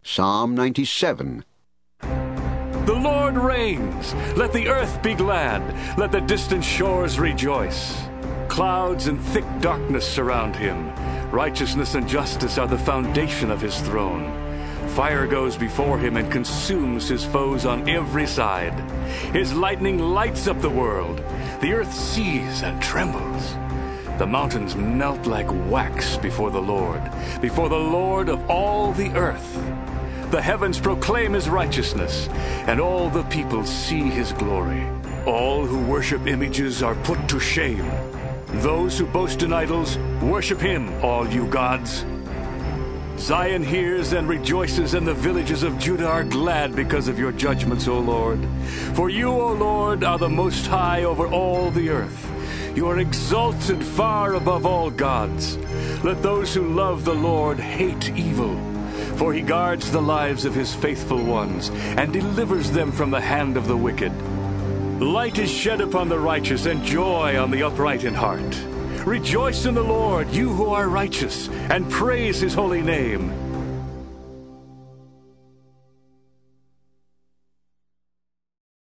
Psalm 97. The Lord reigns. Let the earth be glad. Let the distant shores rejoice. Clouds and thick darkness surround him. Righteousness and justice are the foundation of his throne. Fire goes before him and consumes his foes on every side. His lightning lights up the world. The earth sees and trembles. The mountains melt like wax before the Lord of all the earth. The heavens proclaim his righteousness, and all the people see his glory. All who worship images are put to shame. Those who boast in idols, worship him, all you gods. Zion hears and rejoices, and the villages of Judah are glad because of your judgments, O Lord. For you, O Lord, are the most high over all the earth. You are exalted far above all gods. Let those who love the Lord hate evil, for he guards the lives of his faithful ones and delivers them from the hand of the wicked. Light is shed upon the righteous and joy on the upright in heart. Rejoice in the Lord, you who are righteous, and praise his holy name.